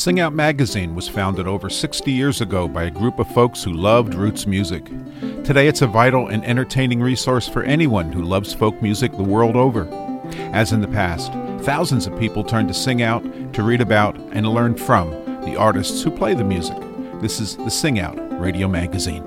Sing Out Magazine was founded over 60 years ago by a group of folks who loved roots music. Today it's a vital and entertaining resource for anyone who loves folk music the world over. As in the past, thousands of people turn to Sing Out to read about and learn from the artists who play the music. This is the Sing Out Radio Magazine.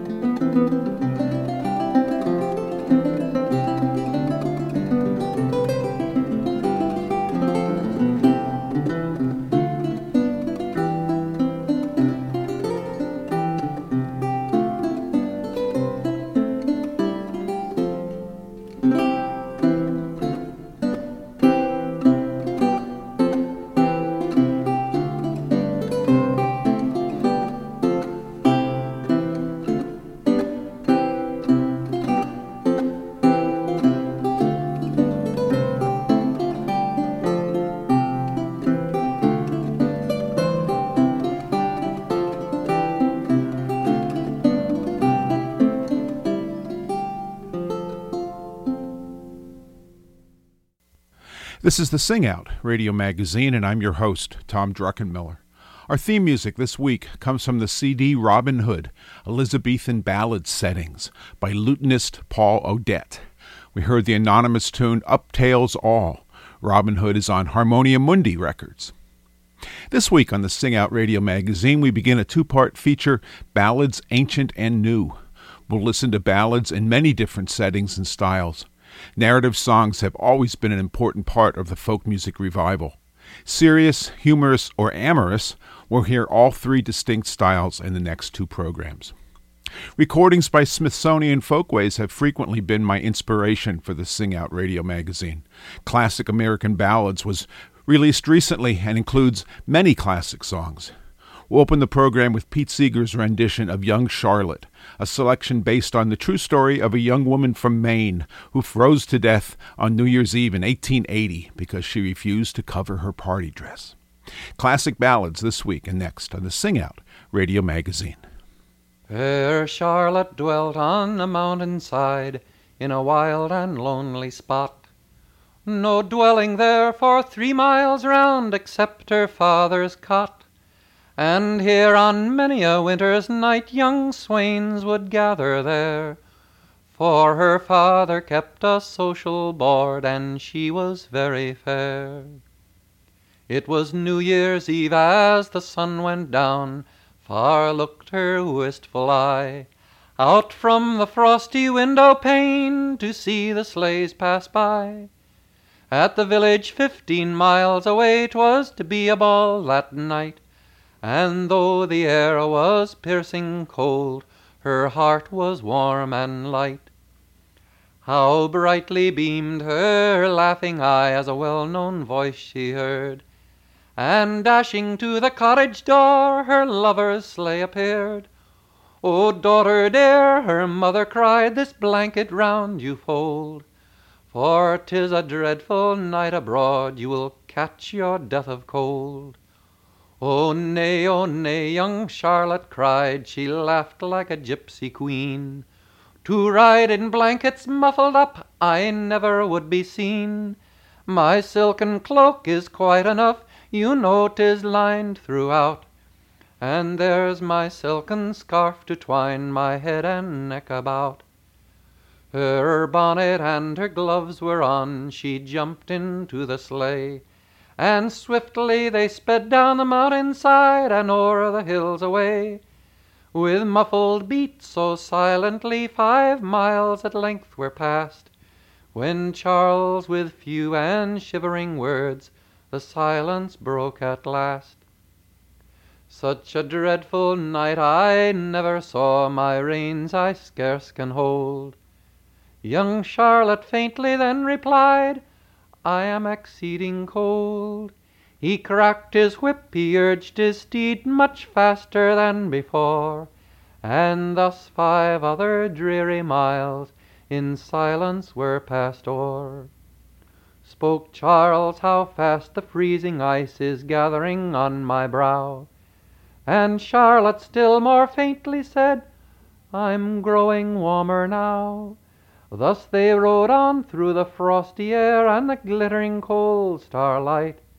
This is the Sing Out Radio Magazine, and I'm your host, Tom Druckenmiller. Our theme music this week comes from the CD Robin Hood, Elizabethan Ballad Settings by lutenist Paul Odette. We heard the anonymous tune Up Tales All. Robin Hood is on Harmonia Mundi Records. This week on the Sing Out Radio Magazine, we begin a two-part feature, Ballads Ancient and New. We'll listen to ballads in many different settings and styles. Narrative songs have always been an important part of the folk music revival. Serious, humorous, or amorous, we'll hear all three distinct styles in the next two programs. Recordings by Smithsonian Folkways have frequently been my inspiration for the Sing Out Radio Magazine. Classic American Ballads was released recently and includes many classic songs. We'll open the program with Pete Seeger's rendition of Young Charlotte, a selection based on the true story of a young woman from Maine who froze to death on New Year's Eve in 1880 because she refused to cover her party dress. Classic ballads this week and next on the Sing Out Radio Magazine. Fair Charlotte dwelt on a mountainside in a wild and lonely spot. No dwelling there for 3 miles round except her father's cot. And here on many a winter's night young swains would gather there, for her father kept a social board and she was very fair. It was New Year's Eve as the sun went down, far looked her wistful eye, out from the frosty window pane to see the sleighs pass by. At the village 15 miles away 'twas to be a ball that night, and though the air was piercing cold, her heart was warm and light. How brightly beamed her laughing eye as a well-known voice she heard, and dashing to the cottage door, her lover's sleigh appeared. "O daughter dear," her mother cried, "this blanket round you fold, for 'tis a dreadful night abroad, you will catch your death of cold." "Oh nay, young Charlotte cried," she laughed like a gypsy queen, "to ride in blankets muffled up I never would be seen. My silken cloak is quite enough, you know 'tis lined throughout, and there's my silken scarf to twine my head and neck about." Her bonnet and her gloves were on, she jumped into the sleigh, and swiftly they sped down the mountainside and o'er the hills away. With muffled beat so silently 5 miles at length were passed, when Charles with few and shivering words the silence broke at last. "Such a dreadful night I never saw, my reins I scarce can hold." Young Charlotte faintly then replied, "I am exceeding cold." He cracked his whip, he urged his steed much faster than before, and thus 5 other dreary miles in silence were passed o'er. Spoke Charles, "How fast the freezing ice is gathering on my brow," and Charlotte still more faintly said, "I'm growing warmer now." Thus they rode on through the frosty air and the glittering cold starlight,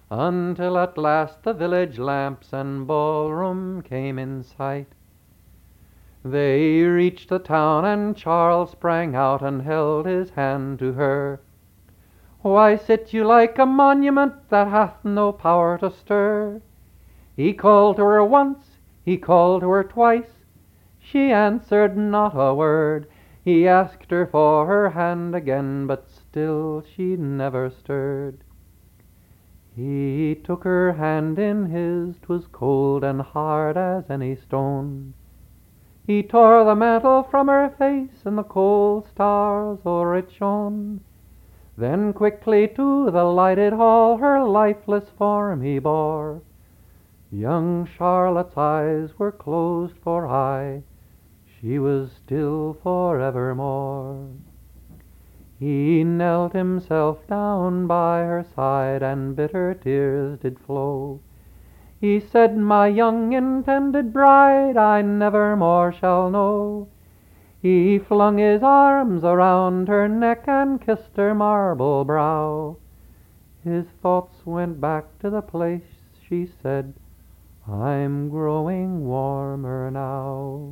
until at last the village lamps and ballroom came in sight. They reached the town, and Charles sprang out and held his hand to her. "Why sit you like a monument that hath no power to stir?" He called to her once, he called to her twice. She answered not a word. He asked her for her hand again, but still she never stirred. He took her hand in his, 'twas cold and hard as any stone. He tore the mantle from her face, and the cold stars o'er it shone. Then quickly to the lighted hall her lifeless form he bore. Young Charlotte's eyes were closed for aye, she was still forevermore. He knelt himself down by her side, and bitter tears did flow. He said, "My young intended bride I never more shall know." He flung his arms around her neck and kissed her marble brow. His thoughts went back to the place, she said, "I'm growing warmer now."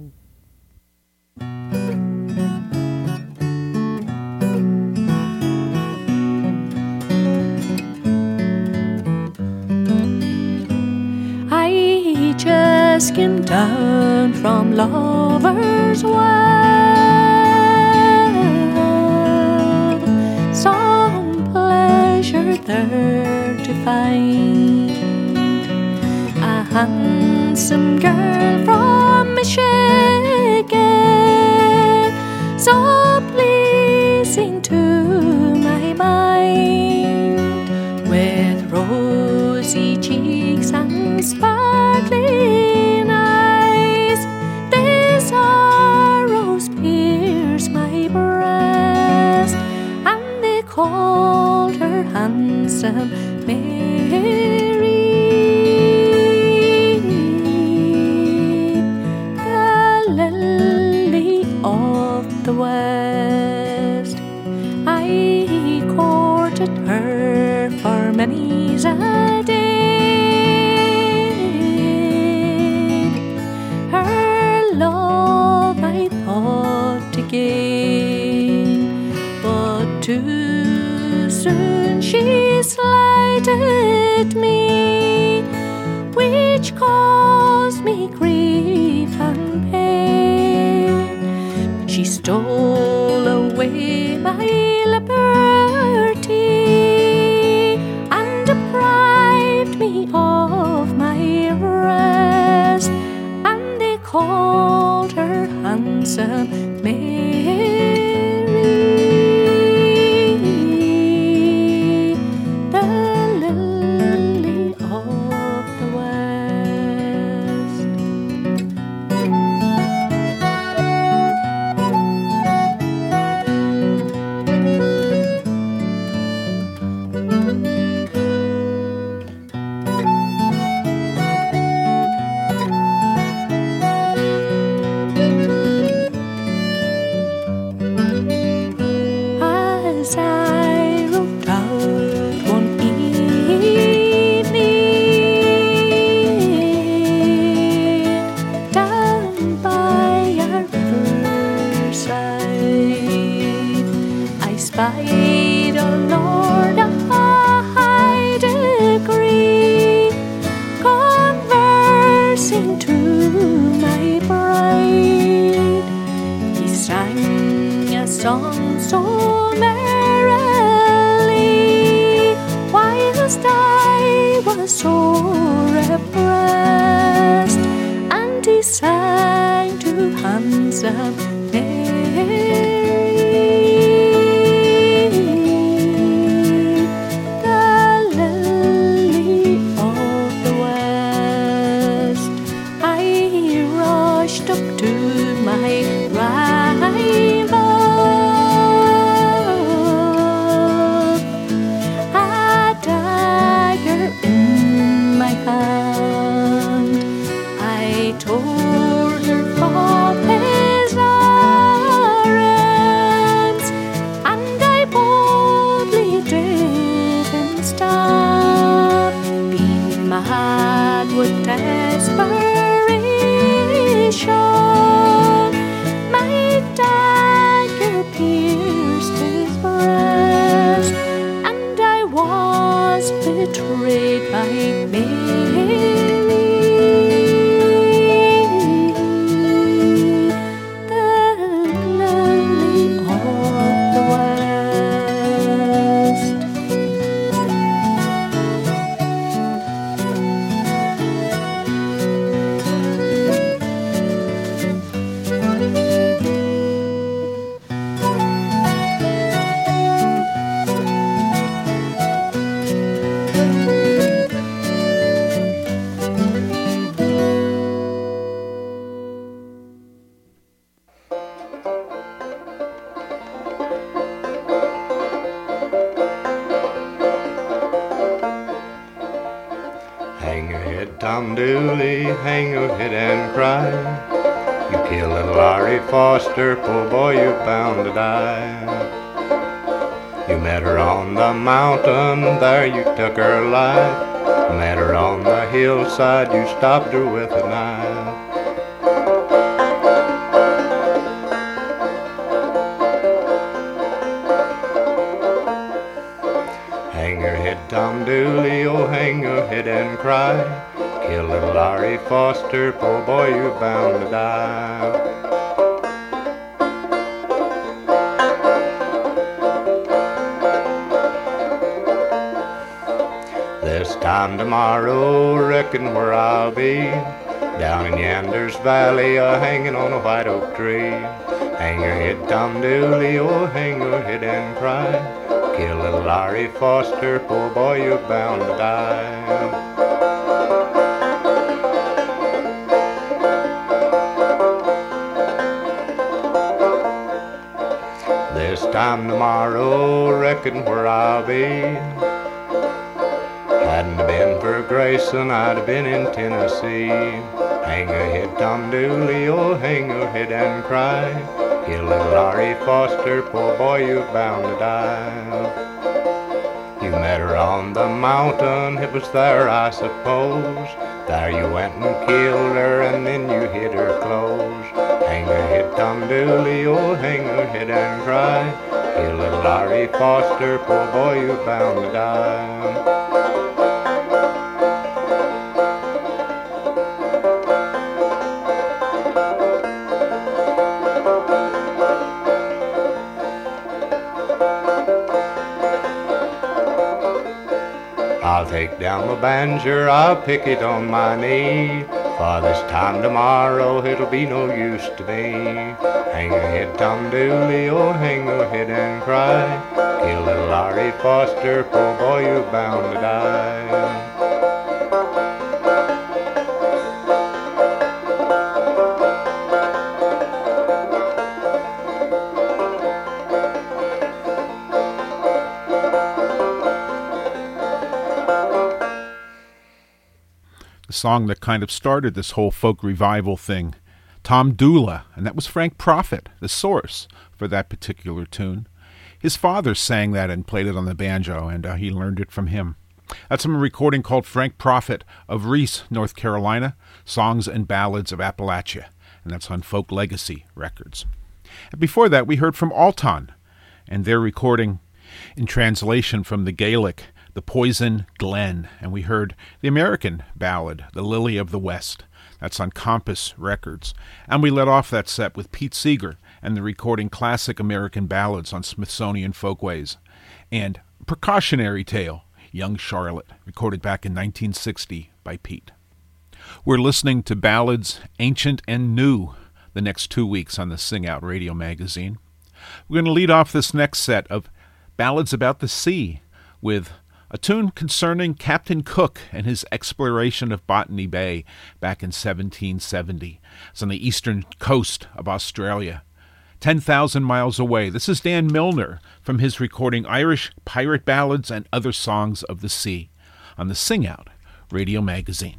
I just came down from Lover's Well, some pleasure there to find. A handsome girl from Michigan, so pleasing to my mind, with rosy cheeks and sparkling eyes. This arrows pierce my breast, and they called her handsome Mary. The West. I courted her for many's a day. Her love I thought to gain, but too soon she slighted me, which caused me grief and pain. She stole away my liberty and deprived me of my rest, and they called her handsome Mary, the lily of the West. As I rode out one evening down by a riverside, I spied a lord of high degree conversing to my bride. He sang a song so merrily, whilst I was sore oppressed, and he sang to handsome Mary, the lily of the West. I rushed up to my rival, a dagger in my hand. I tore her from his arm, Tom Dooley, hang your head and cry. You killed little Larry Foster, poor boy, you're bound to die. You met her on the mountain, there you took her life. Met her on the hillside, you stopped her with a knife. Hang your head, Tom Dooley, oh hang your head and cry. Kill little Larry Foster, poor boy, you're bound to die. This time tomorrow, reckon where I'll be, down in Yanders Valley, hanging on a white oak tree. Hang your head, Tom Dooley, oh hang your head and cry. Kill little Larry Foster, poor boy, you're bound to die. This time tomorrow, reckon where I'll be. Hadn't it been for Grayson, I'd have been in Tennessee. Hang your head, Tom Dooley, oh hang your head and cry. Kill little Larry Foster, poor boy, you're bound to die. You met her on the mountain, it was there I suppose. There you went and killed her and then you hid her clothes. Hang your head, Tom Dooley, oh hang your head and cry. Kill little Larry Foster, poor boy, you're bound to die. I'll take down my banjo, I'll pick it on my knee. For this time tomorrow it'll be no use to me. Hang your head, Tom Dooley, oh hang your head and cry. Kill little Larry Foster, poor boy, you're bound to die. The song that kind of started this whole folk revival thing, Tom Dooley, and that was Frank Prophet, the source for that particular tune. His father sang that and played it on the banjo, and he learned it from him. That's from a recording called Frank Prophet of Reese, North Carolina, Songs and Ballads of Appalachia, and that's on Folk Legacy Records. And before that, we heard from Alton, and their recording in translation from the Gaelic, The Poison Glen, and we heard the American ballad, The Lily of the West. That's on Compass Records. And we let off that set with Pete Seeger and the recording Classic American Ballads on Smithsonian Folkways. And Precautionary Tale, Young Charlotte, recorded back in 1960 by Pete. We're listening to ballads ancient and new the next 2 weeks on the Sing Out Radio magazine. We're going to lead off this next set of ballads about the sea with a tune concerning Captain Cook and his exploration of Botany Bay back in 1770. It's on the eastern coast of Australia, 10,000 miles away. This is Dan Milner from his recording Irish Pirate Ballads and Other Songs of the Sea on the Sing Out Radio magazine.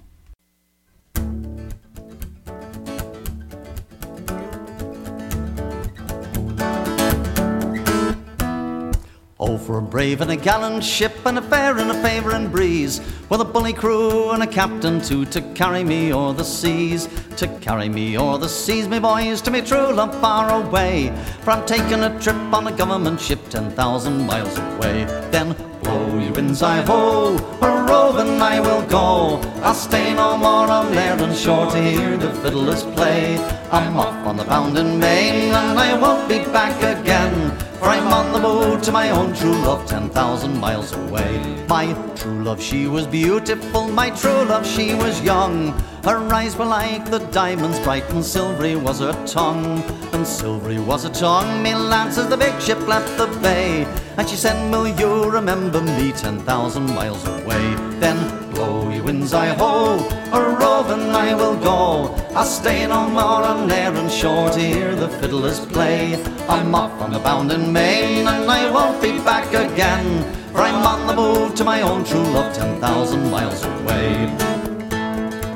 Oh, for a brave and a gallant ship and a fair and a favouring breeze, with a bully crew and a captain too, to carry me o'er the seas, to carry me o'er the seas, me boys, to me true love far away. For I'm taking a trip on a government ship 10,000 miles away. Then blow your winds, I-ho, a roving I will go. I'll stay no more on land and shore to hear the fiddlers play. I'm off on the bounding main and I won't be back again, for I'm on the move to my own true love 10,000 miles away. My true love, she was beautiful, my true love, she was young. Her eyes were like the diamonds bright, and silvery was her tongue, and silvery was her tongue. Me lads, as the big ship left the bay, and she said, will you remember me 10,000 miles away? Then blow your winds, I-ho, a roving I will go. I'll stay no more on air and shore to hear the fiddlers play. I'm off on the bounding main and I won't be back again, for I'm on the move to my own true love 10,000 miles away.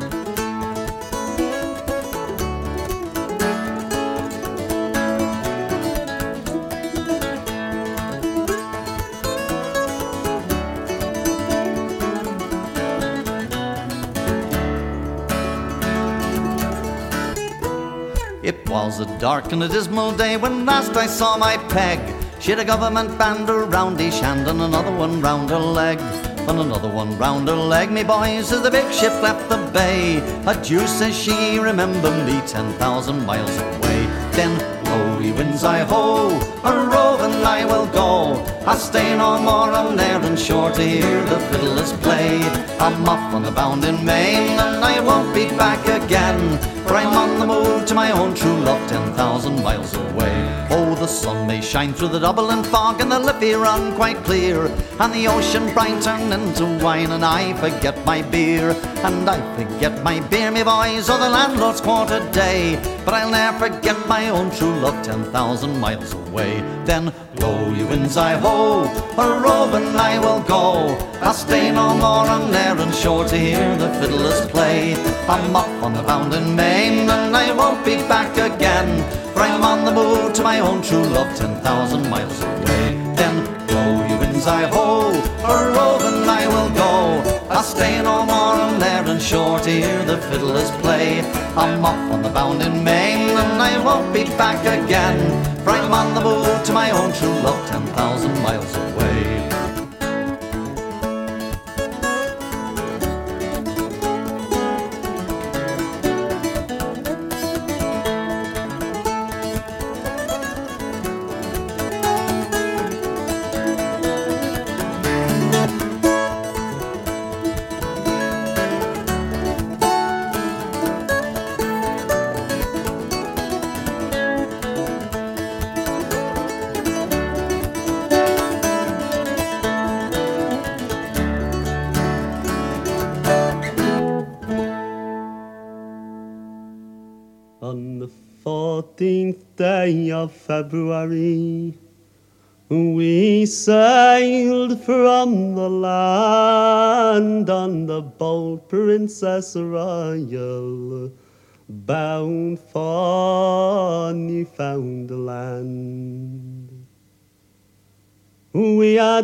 'Twas a dark and a dismal day when last I saw my peg. She had a government band around each hand and another one round her leg. And another one round her leg, me boys, as the big ship left the bay. Adieu, says she, remember me 10,000 miles away. Then, ho, ye winds, I ho, a roving I will go. I'll stay no more on Erin shore to hear the fiddlers play. I'm off on the bounding main, and I won't be back again, for I'm on the move to my own true love 10,000 miles away. Oh, the sun may shine through the Dublin fog and the Liffey run quite clear, and the ocean brine turn into wine, and I forget my beer. And I forget my beer, me boys, or the landlord's quarter day, but I'll never forget my own true love 10,000 miles away. Then, blow you winds, I ho, a roving I will go. I'll stay no more on Erin shore to hear the fiddlers play. I'm off on the bounding main, and I won't be back again, for I'm on the move to my own true love 10,000 miles away. Then, blow you winds, I ho, a roving I will go. I'll stay no more on Erin shore to hear the fiddlers play. I'm off on the bounding main, and I won't be back again, for I'm on the move to my own true love 10,000 miles away. On the 14th day of February, we sailed from the land on the bold Princess Royal, bound for Newfoundland. We had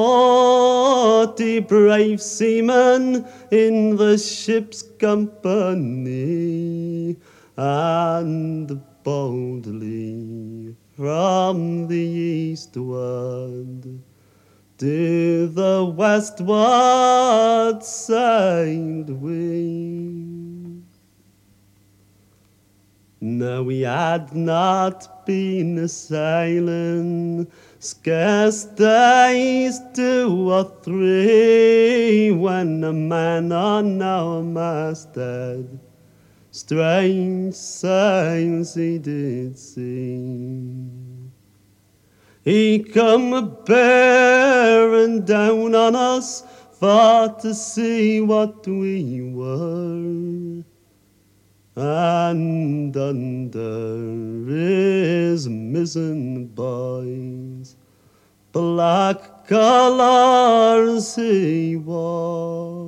40 brave seamen in the ship's company, and boldly from the eastward to the westward sailed we. Now we had not been a-sailing scarce days 2 or 3, when a man on our masthead strange signs he did see. He come a-bearing down on us for to see what we were, and under his mizzen, boys, black colours he wore.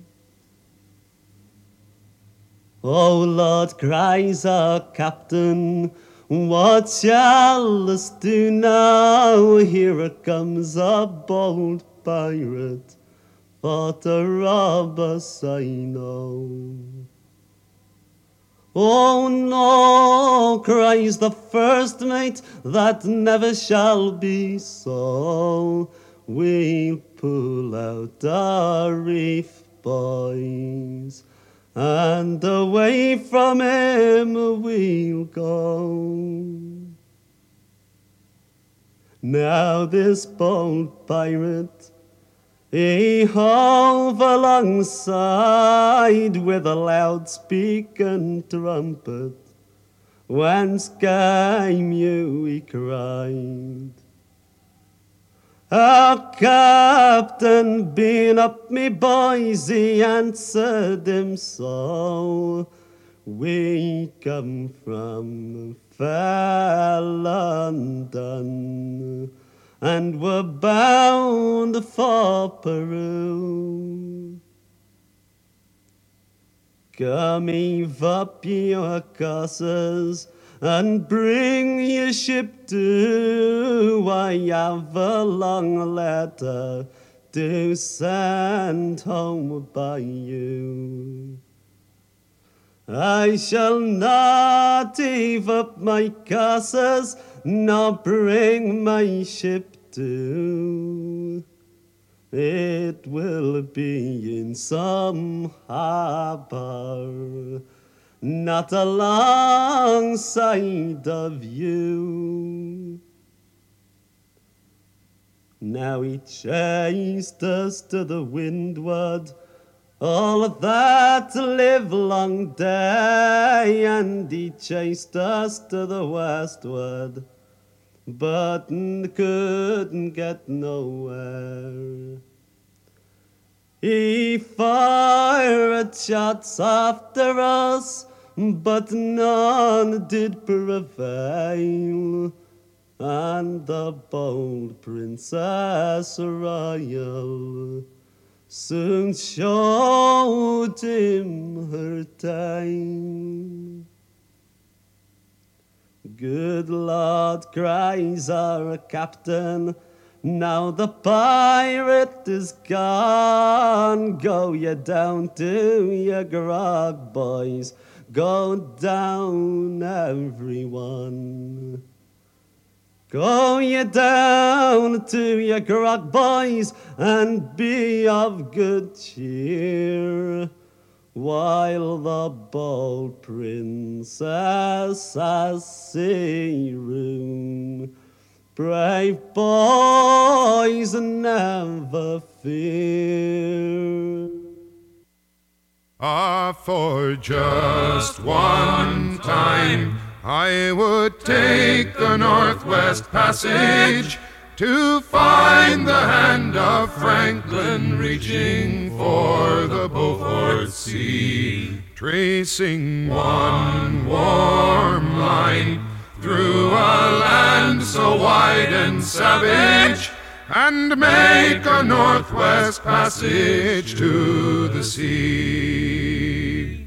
Oh Lord, cries our captain, what shall us do now? Here comes a bold pirate for to rob us, I know. Oh no, cries the first mate, that never shall be so. We'll pull out our reef, boys, and away from him we'll go. Now this bold pirate, he hove alongside with a loud-speaking trumpet. Whence came you, he cried. Our captain, being up, me boys, he answered him so. We come from fair London, and we're bound for Peru. Come, heave up your courses and bring your ship to. I have a long letter to send home by you. I shall not heave up my castles, nor bring my ship to. It will be in some harbor, not alongside of you. Now he chased us to the windward all of that live long day, and he chased us to the westward, but couldn't get nowhere. He fired shots after us, but none did prevail, and the bold Princess Royal soon showed him her time. Good Lord, cries our captain, now the pirate is gone. Go ye down to your grog, boys, go down everyone. Go ye down to your grog, boys, and be of good cheer, while the bold princess has sea room. Brave boys, never fear. For just one time I would take the Northwest Passage to find the hand of Franklin reaching for the Beaufort Sea, tracing one warm line through a land so wide and savage, and make a Northwest Passage to the sea.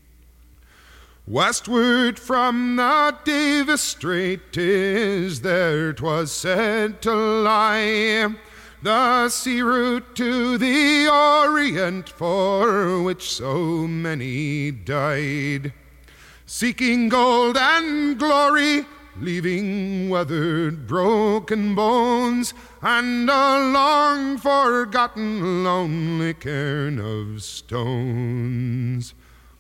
Westward from the Davis Strait 'tis there 'twas said to lie, the sea route to the Orient for which so many died, seeking gold and glory, leaving weathered, broken bones, and a long-forgotten, lonely cairn of stones.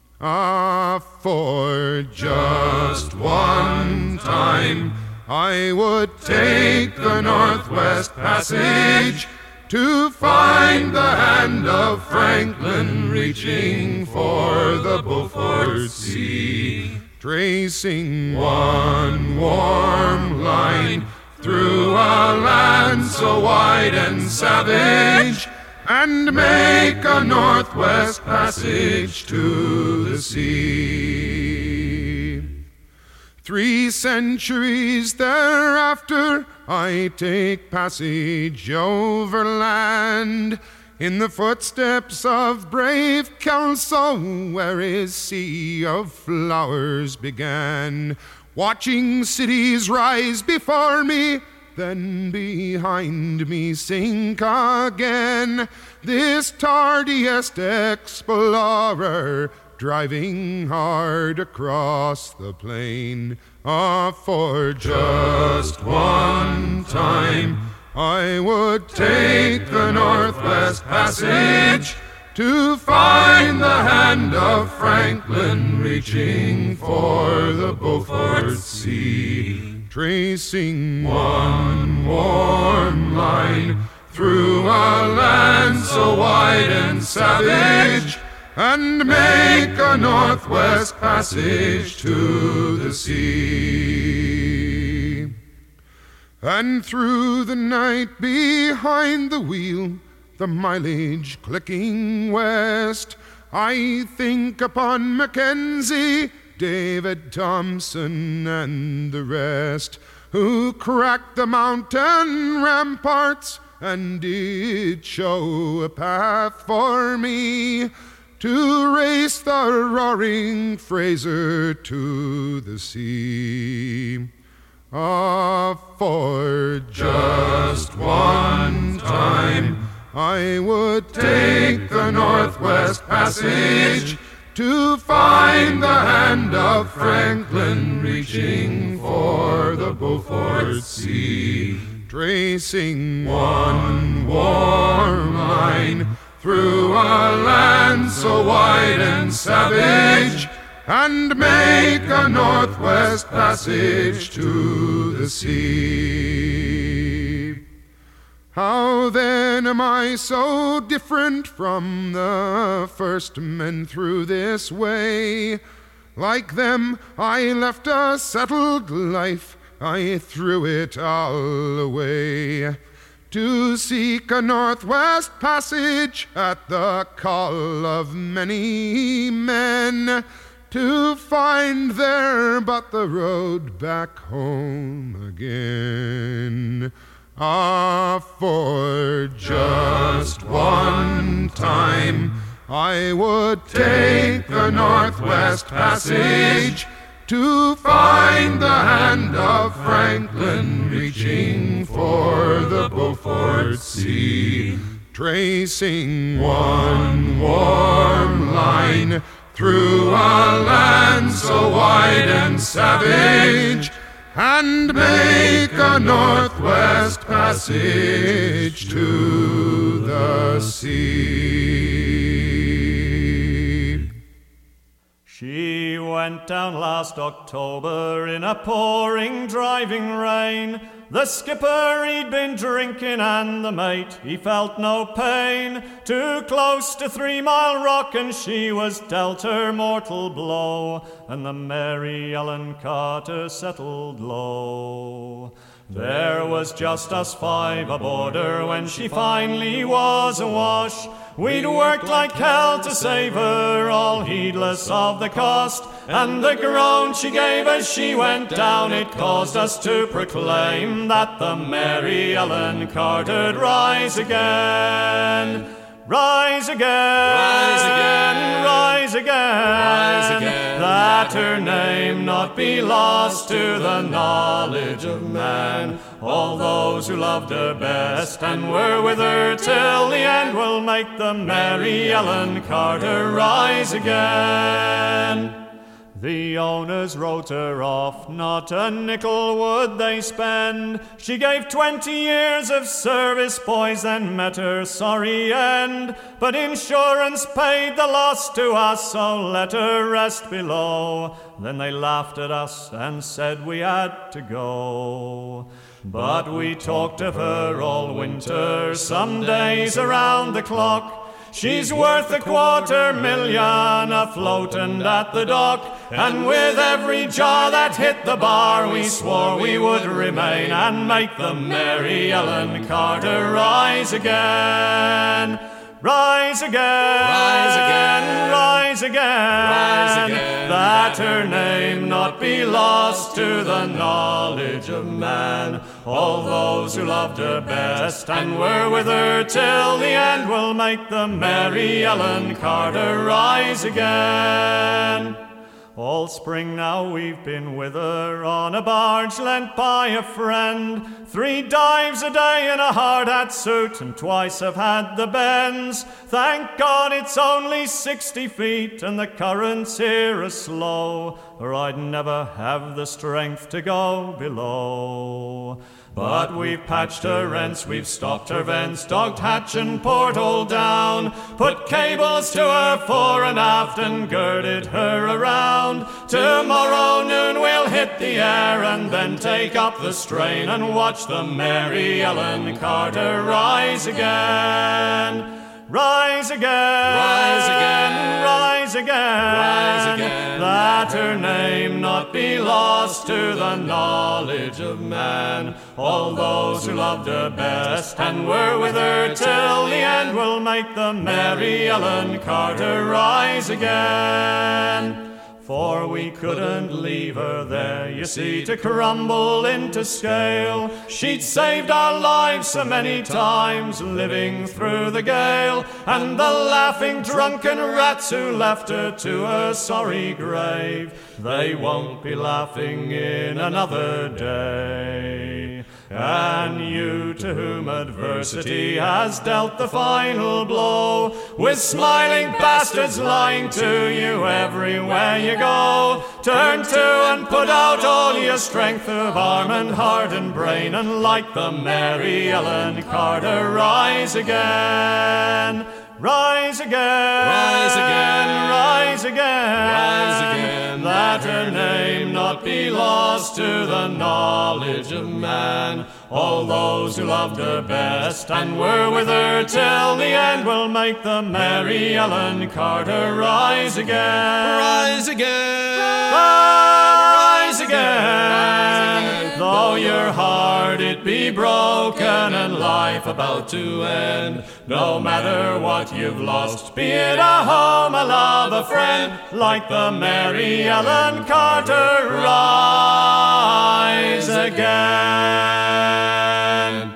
For just one time I would take the Northwest Passage to find the hand of Franklin reaching for the Beaufort Sea, tracing one warm line through a land so wide and savage, and make a Northwest Passage to the sea. 3 centuries thereafter I take passage overland, in the footsteps of brave Kelso, where his sea of flowers began, watching cities rise before me, then behind me sink again. This tardiest explorer, driving hard across the plain. For just one time I would take the Northwest Passage to find the hand of Franklin reaching for the Beaufort Sea, tracing one warm line through a land so wide and savage, and make a Northwest Passage to the sea. And through the night behind the wheel, the mileage clicking west, I think upon Mackenzie, David Thompson, and the rest, who cracked the mountain ramparts and did show a path for me to race the roaring Fraser to the sea. For just one time I would take the Northwest Passage to find the hand of Franklin reaching for the Beaufort Sea, tracing one warm line through a land so wide and savage, and make a northwest passage to the sea. How then am I so different from the first men through this way? Like them, I left a settled life, I threw it all away, to seek a northwest passage at the call of many men, to find there but the road back home again. Ah, for just one time I would take the northwest passage, to find the hand of Franklin reaching for the Beaufort Sea, tracing one warm line through a land so wide and savage, and make a northwest passage to the sea. She went down last October in a pouring, driving rain. The skipper, he'd been drinking, and the mate, he felt no pain. Too close to 3 Mile Rock, and she was dealt her mortal blow, and the Mary Ellen Carter settled low. There was just us 5 aboard her when she finally was awash. We'd worked like hell to save her, all heedless of the cost, and the groan she gave as she went down, it caused us to proclaim that the Mary Ellen Carter'd rise again. Rise again, rise again, rise again, rise again, that her name not be lost to the knowledge of man. All those who loved her best and were with her till the end will make the Mary Ellen Carter rise again. The owners wrote her off, not a nickel would they spend. She gave 20 years of service, boys, and met her sorry end. But insurance paid the loss to us, so let her rest below. Then they laughed at us and said we had to go. But we talked of her all winter, some days around the clock. She's worth $250,000 afloat and at the dock, and with every jar that hit the bar we swore we would remain and make the Mary Ellen Carter rise again. Rise again, rise again, rise again, rise again, that her name not be lost to the knowledge of man. All those who loved her best and were with her till the end will make the Mary Ellen Carter rise again. All spring now we've been with her on a barge lent by a friend. 3 dives a day in a hard hat suit, and twice have had the bends. Thank God it's only 60 feet and the currents here are slow, or I'd never have the strength to go below. But we've patched her rents, we've stopped her vents, dogged hatch and porthole down, put cables to her fore and aft and girded her around. Tomorrow noon we'll hit the air and then take up the strain and watch the Mary Ellen Carter rise again. Rise again, rise again, rise again, rise again, that her name not be lost to the knowledge of man. All those who loved her best and were with her till the end will make the Mary Ellen Carter rise again. For we couldn't leave her there, you see, to crumble into scale. She'd saved our lives so many times, living through the gale, and the laughing drunken rats who left her to her sorry grave, they won't be laughing in another day. And you to whom adversity has dealt the final blow. With smiling bastards lying to you everywhere you go. Turn to and put out all your strength of arm and heart and brain, and like the Mary Ellen Carter, rise again. Rise again, rise again, rise again, rise again, that her name not be lost to the knowledge of man. All those who loved her best and were with her till the end will make the Mary Ellen Carter rise again. Rise again, rise again, though your heart it be broken and life about to end. No matter what you've lost, be it a home, a love, a friend, like the Mary Ellen Carter, rise again.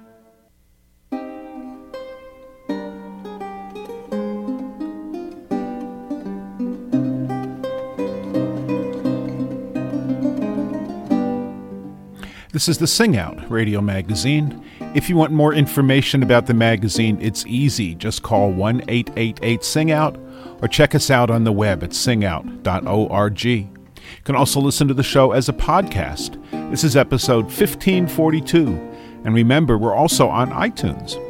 This is the Sing Out Radio Magazine. If you want more information about the magazine, it's easy. Just call 1-888-SING-OUT or check us out on the web at singout.org. You can also listen to the show as a podcast. This is episode 1542. And remember, we're also on iTunes.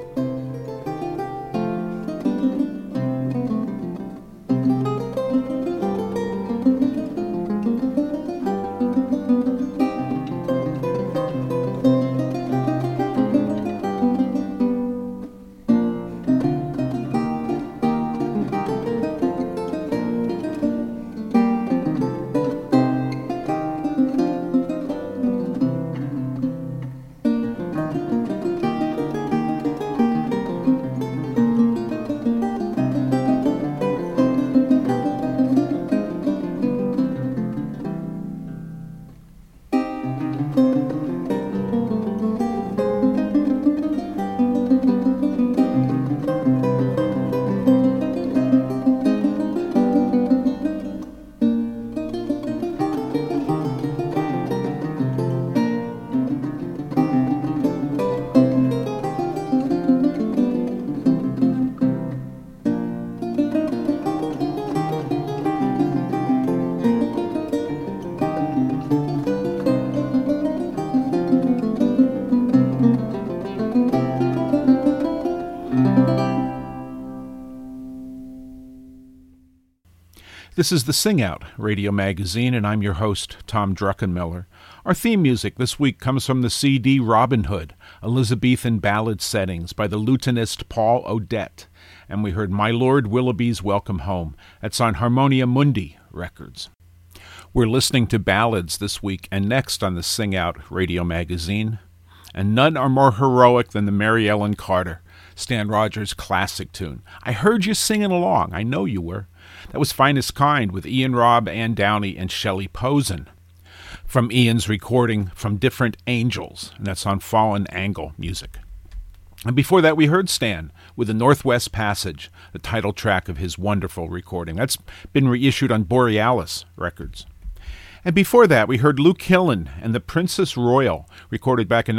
This is the Sing Out Radio Magazine, and I'm your host, Tom Druckenmiller. Our theme music this week comes from the CD Robin Hood, Elizabethan Ballad Settings by the lutenist Paul Odette. And we heard My Lord Willoughby's Welcome Home. That's on Harmonia Mundi Records. We're listening to ballads this week and next on the Sing Out Radio Magazine. And none are more heroic than the Mary Ellen Carter, Stan Rogers' classic tune. I heard you singing along. I know you were. That was Finest Kind with Ian Robb, Ann Downey, and Shelley Posen from Ian's recording From Different Angels, and that's on Fallen Angle Music. And before that, we heard Stan with the Northwest Passage, the title track of his wonderful recording. That's been reissued on Borealis Records. And before that, we heard Luke Hillen and the Princess Royal, recorded back in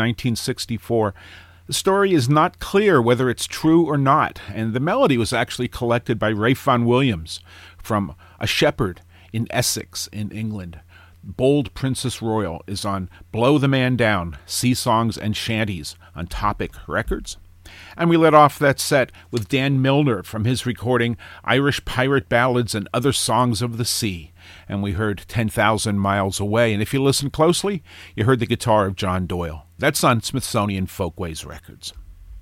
1964. The story is not clear whether it's true or not, and the melody was actually collected by Ralph Vaughan Williams from a shepherd in Essex in England. Bold Princess Royal is on Blow the Man Down, Sea Songs and Shanties on Topic Records. And we let off that set with Dan Milner from his recording Irish Pirate Ballads and Other Songs of the Sea. And we heard 10,000 Miles Away. And if you listen closely, you heard the guitar of John Doyle. That's on Smithsonian Folkways Records.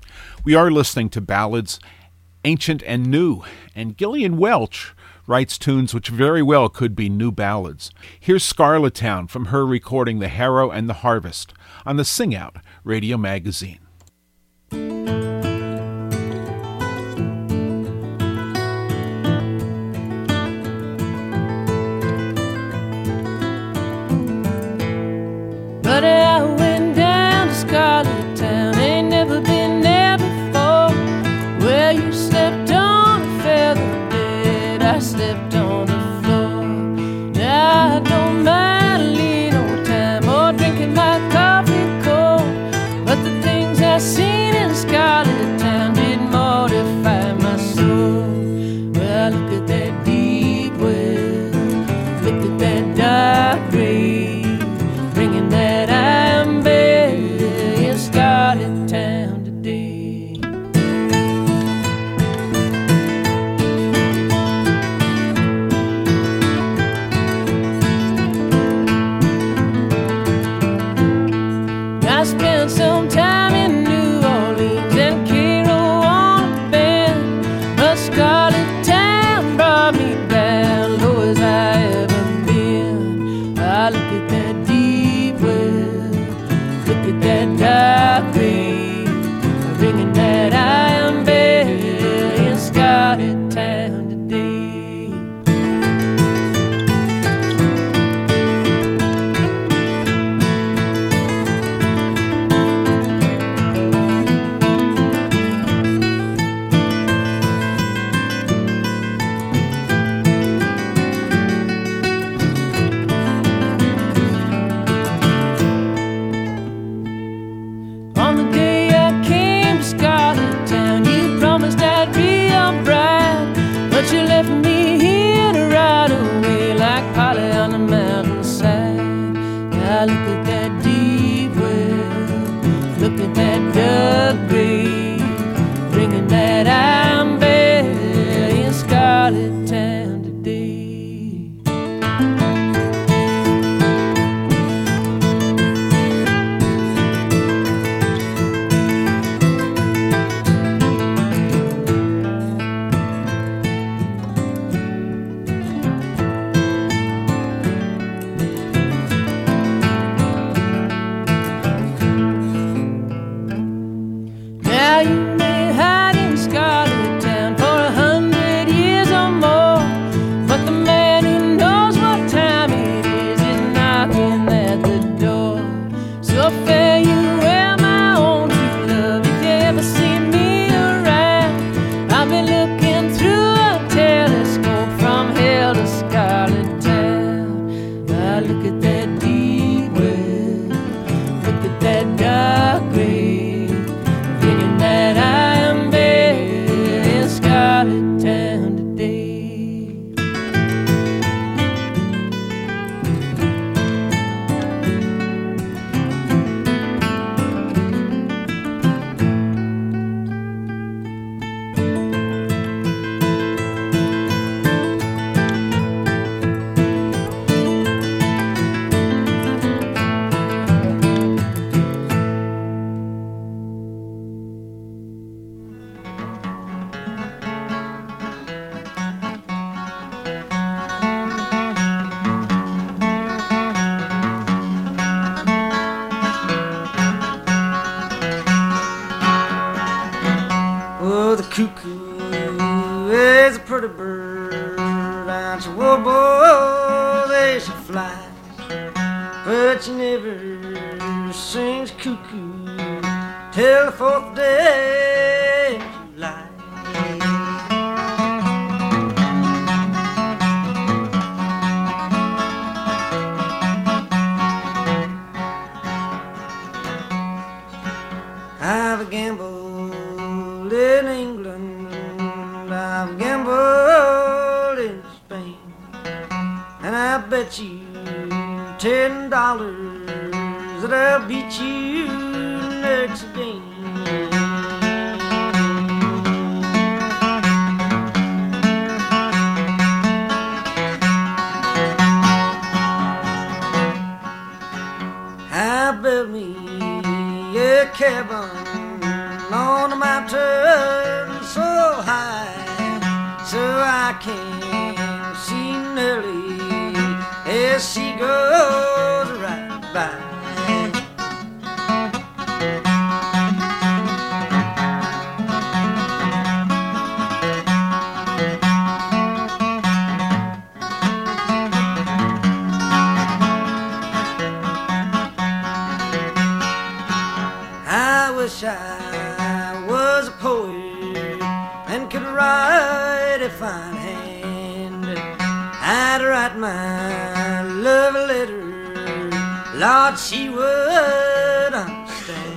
We are listening to ballads, ancient and new. And Gillian Welch writes tunes which very well could be new ballads. Here's Scarlet Town from her recording The Harrow and the Harvest on the Sing Out Radio Magazine. Buddy, I went down to Scarlet Town, ain't never been there before. Where you slept on a feather bed, I slept on the floor. Now I don't mind a little time or drinking my coffee cold, but the things I at that Doug Green, bringing that I'm Betty in Scarlet Town today. Now you may hide in Scarlet Town for 100 years or more, but the man who knows what time it is knocking at the door. So fare you well, my own true love, if you ever see me around. I've been looking through a telescope from hell to Scarlet Town. I look at that deep well, look at that dark grave, thinking that I am buried in Scarlet Town today. Oh, the cuckoo is a pretty bird, and she warbles as she flies, but she never sings cuckoo till the 4th day of July. I've gambled in England, I've gambled in Spain, and I bet you $10 that I'll beat you next game. I built me a cabin on a mountain so high, so I can see Nellie as she goes right by. I wish I was a poet and could write a fine hand. I'd write my love a letter, Lord, she would understand.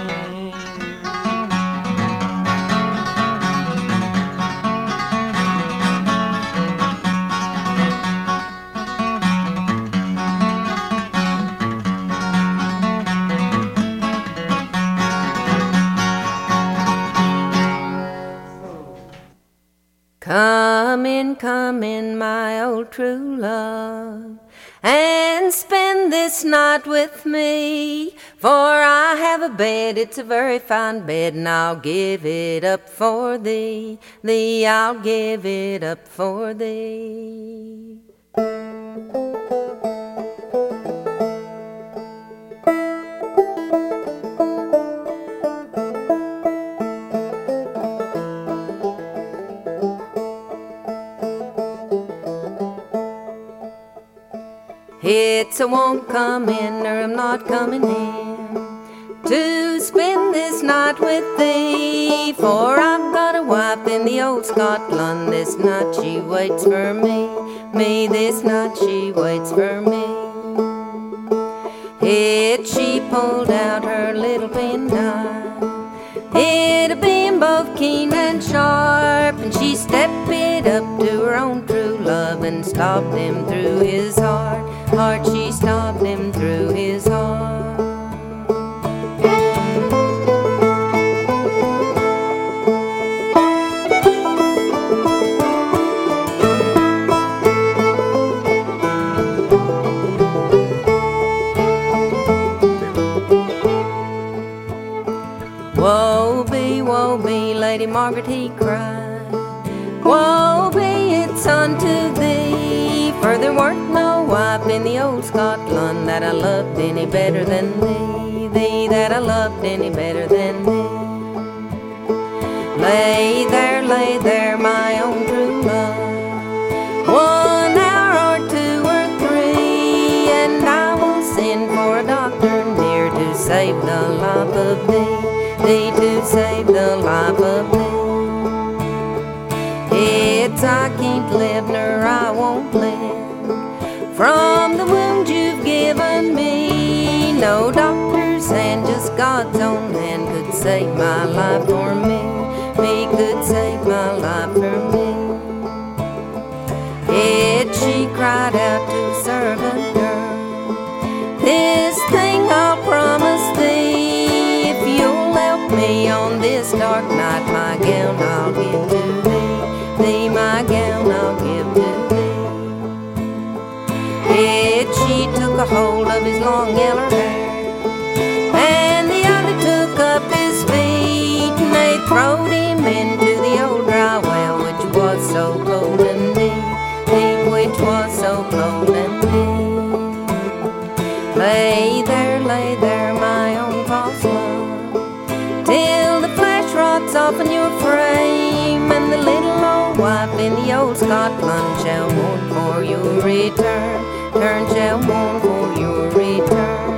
Come in, my old true love, and spend this night with me. For I have a bed, it's a very fine bed, and I'll give it up for thee. I'll give it up for thee. It's a won't come in, or I'm not coming in to spend this night with thee. For I've got a wife in the old Scotland, this night she waits for me. This night she waits for me. She pulled out her little penknife, hit a beam both keen and sharp, and she stepped it up to her own true love and stabbed him through his heart. She stabbed him through his heart. Woe be, Lady Margaret, he cried. Woe be, it's unto thee, for there weren't no wife in the old Scotland that I loved any better than thee, thee that I loved any better than thee. Lay there, my own true love, 1 hour or 2 or 3, and I will send for a doctor near to save the life of thee, thee to save the life of thee. It's I can't live, nor I won't live from the wound you've given me. No doctor's hand, just God's own hand could save my life for me. Me could save my life for me. Yet she cried out to servant girl, this thing I'll promise thee, if you'll help me on this dark night, my gown I'll give to thee, thee my gown I'll give to thee. Yet she took a hold of his long yellow hair, and the other took up his feet, and they throwed him into the old dry well, which was so cold and deep, which was so cold and deep. Lay there, my own false love, till the flesh rots off in your frame, and the little old wife in the old Scotland shall mourn for your return, shall mourn for your return.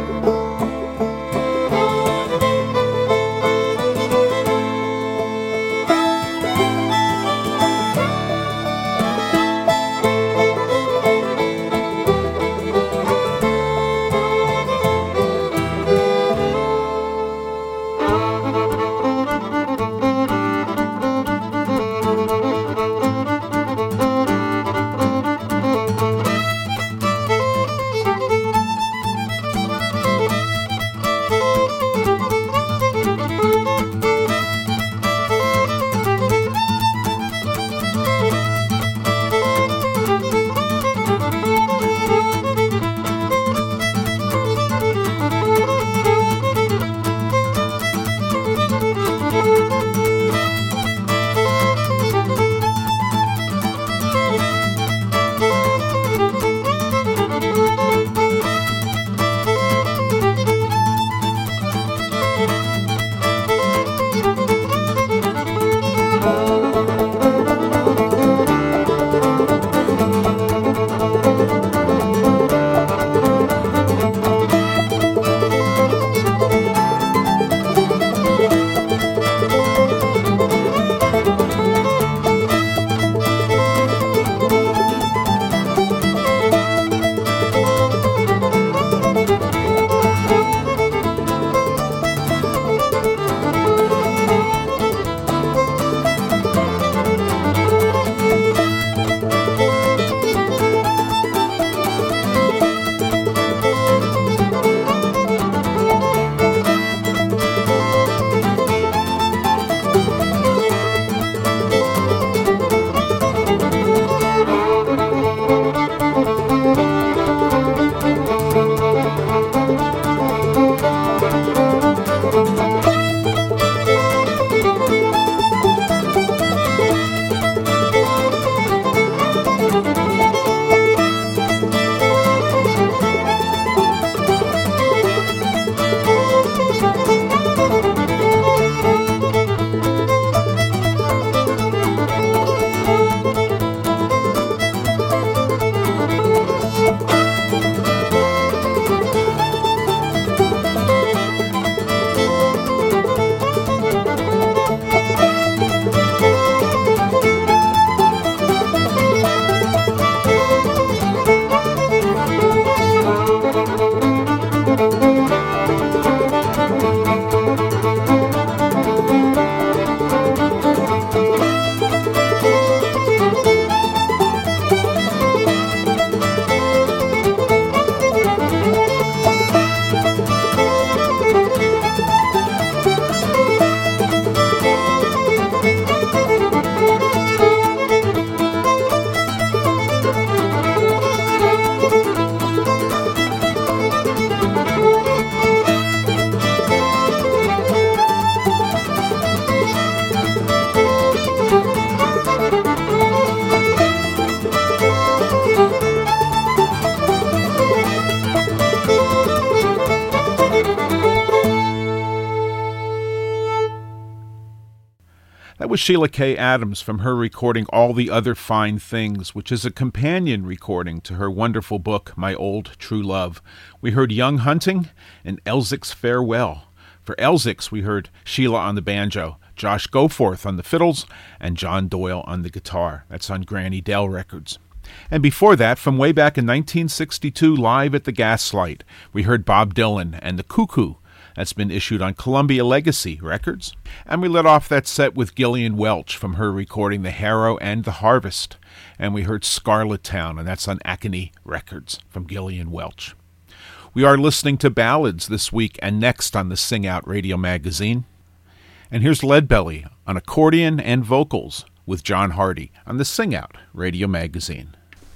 That was Sheila K. Adams from her recording All the Other Fine Things, which is a companion recording to her wonderful book, My Old True Love. We heard Young Hunting and Elzic's Farewell. For Elzic's, we heard Sheila on the banjo, Josh Goforth on the fiddles, and John Doyle on the guitar. That's on Granny Dell Records. And before that, from way back in 1962, live at the Gaslight, we heard Bob Dylan and the Cuckoo. That's been issued on Columbia Legacy Records. And we let off that set with Gillian Welch from her recording The Harrow and the Harvest. And we heard Scarlet Town, and that's on Acony Records from Gillian Welch. We are listening to ballads this week and next on the Sing Out Radio Magazine. And here's Leadbelly on accordion and vocals with John Hardy on the Sing Out Radio Magazine.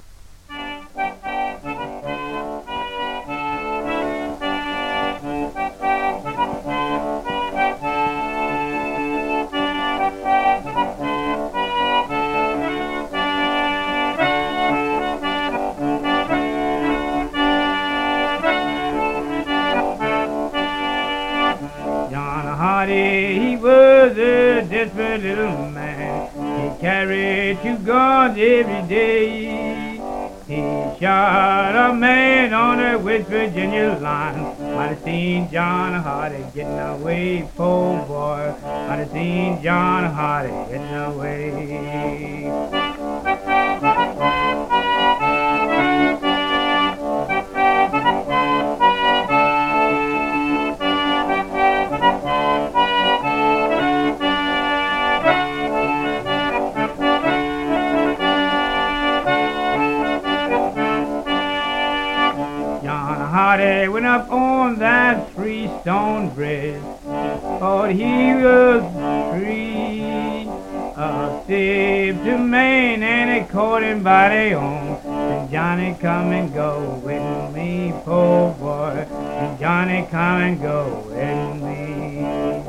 He was a desperate little man. He carried 2 guns every day. He shot a man on the West Virginia line. Might have seen John Hardy getting away, poor boy. Might have seen John Hardy getting away. Hardy went up on that Freestone Bridge, thought he was free. Saved to Maine and they caught him by the arm. And Johnny, come and go with me, poor boy. And Johnny, come and go with me.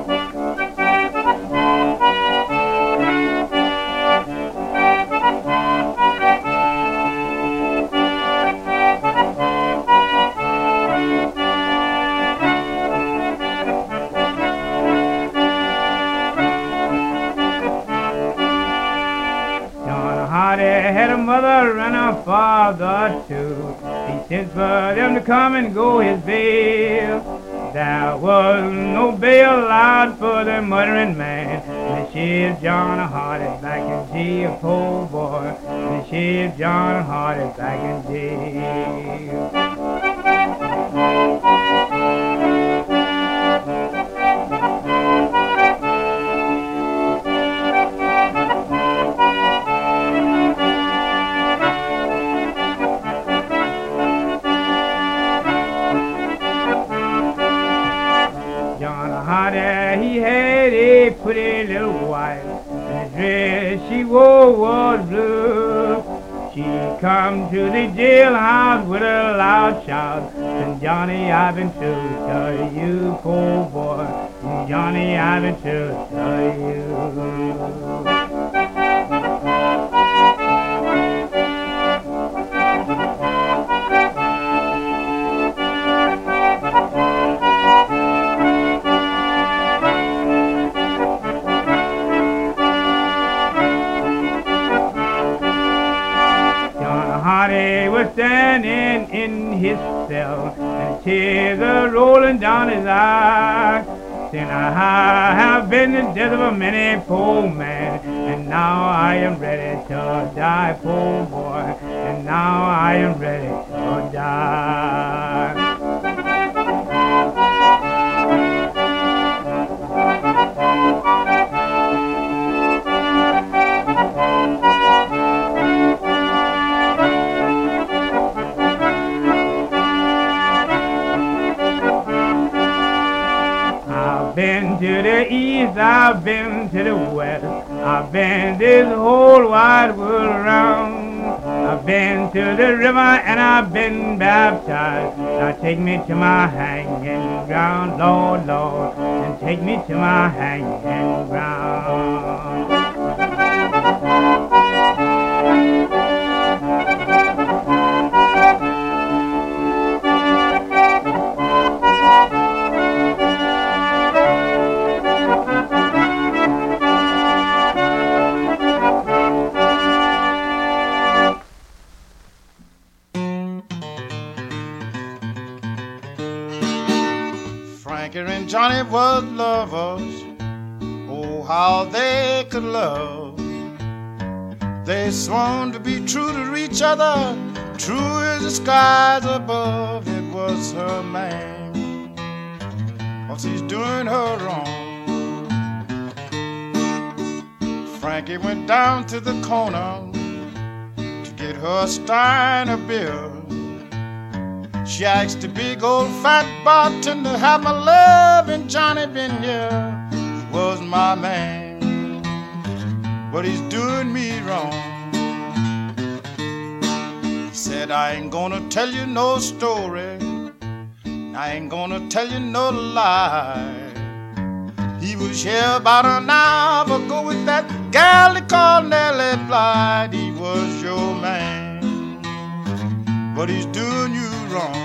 Had a mother and a father too. He sent for them to come and go his bail. There was no bail allowed for the murdering man. And they shipped John Hardy back in jail, poor boy. And they shipped John Hardy back in jail. He had a pretty little wife, and the dress she wore was blue. She come to the jailhouse with a loud shout, and Johnny, I've been true to you, poor boy. And Johnny, I've been true to you. Standing in his cell, and tears are rolling down his eyes. Then I have been the death of a many poor man, and now I am ready to die, poor boy, and now I am ready to die. Been to the east, I've been to the west, I've been this whole wide world around. I've been to the river and I've been baptized. Now take me to my hanging ground, Lord, Lord, and take me to my hanging ground. was lovers. Oh, how they could love. They sworn to be true to each other, true as the skies above. It was her man, 'cause he's doing her wrong. Frankie went down to the corner to get her a stein of beer. She asked the big old fat bartender, have my love and Johnny been here? He was my man, but he's doing me wrong. He said, I ain't gonna tell you no story, I ain't gonna tell you no lie. He was here about an hour ago with that gal they called Nellie Blythe. He was your man, but he's doing you wrong.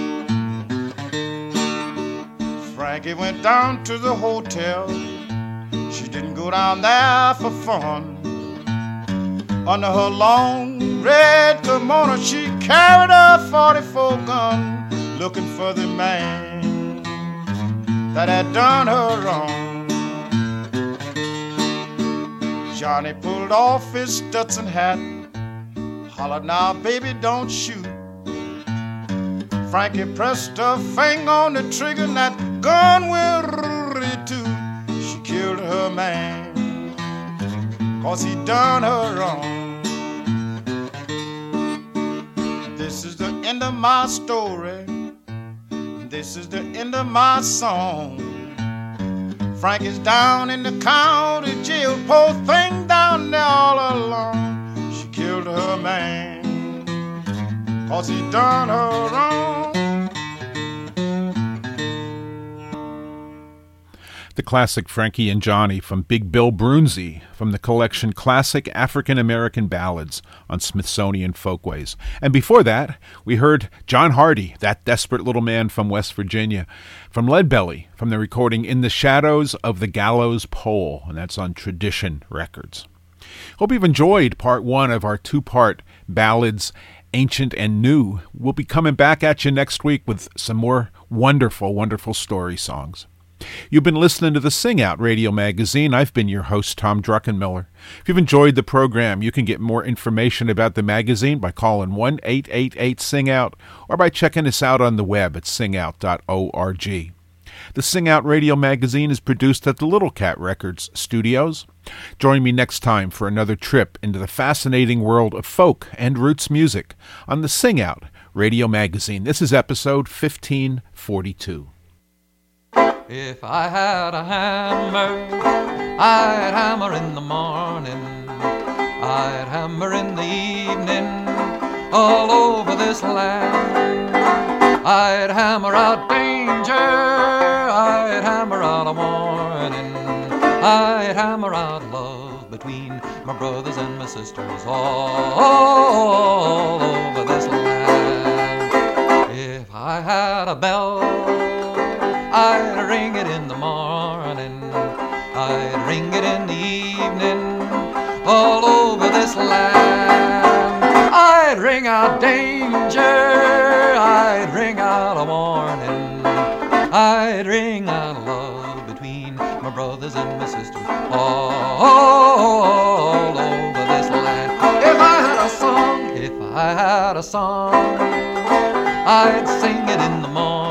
Frankie went down to the hotel. She didn't go down there for fun. Under her long red kimono, she carried a 44 gun, looking for the man that had done her wrong. Johnny pulled off his Stetson hat, hollered, now baby don't shoot. Frankie pressed her finger on the trigger and that gun went toot. She killed her man, 'cause he done her wrong. This is the end of my story, this is the end of my song. Frank is down in the county jail, poor thing down there all alone. She killed her man, 'cause he done her wrong. The classic Frankie and Johnny from Big Bill Broonzy from the collection Classic African American Ballads on Smithsonian Folkways. And before that, we heard John Hardy, that desperate little man from West Virginia, from Leadbelly, from the recording In the Shadows of the Gallows Pole, and that's on Tradition Records. Hope you've enjoyed part one of our two-part ballads, Ancient and New. We'll be coming back at you next week with some more wonderful, wonderful story songs. You've been listening to the Sing Out Radio Magazine. I've been your host, Tom Druckenmiller. If you've enjoyed the program, you can get more information about the magazine by calling 1-888-SING-OUT or by checking us out on the web at singout.org. The Sing Out Radio Magazine is produced at the Little Cat Records studios. Join me next time for another trip into the fascinating world of folk and roots music on the Sing Out Radio Magazine. This is episode 1542. If I had a hammer, I'd hammer in the morning, I'd hammer in the evening, all over this land. I'd hammer out danger, I'd hammer out a warning, I'd hammer out love between my brothers and my sisters all over this land. If I had a bell, I'd ring it in the morning, I'd ring it in the evening, all over this land. I'd ring out danger, I'd ring out a warning, I'd ring out love between my brothers and my sisters all over this land. If I had a song, if I had a song, I'd sing it in the morning,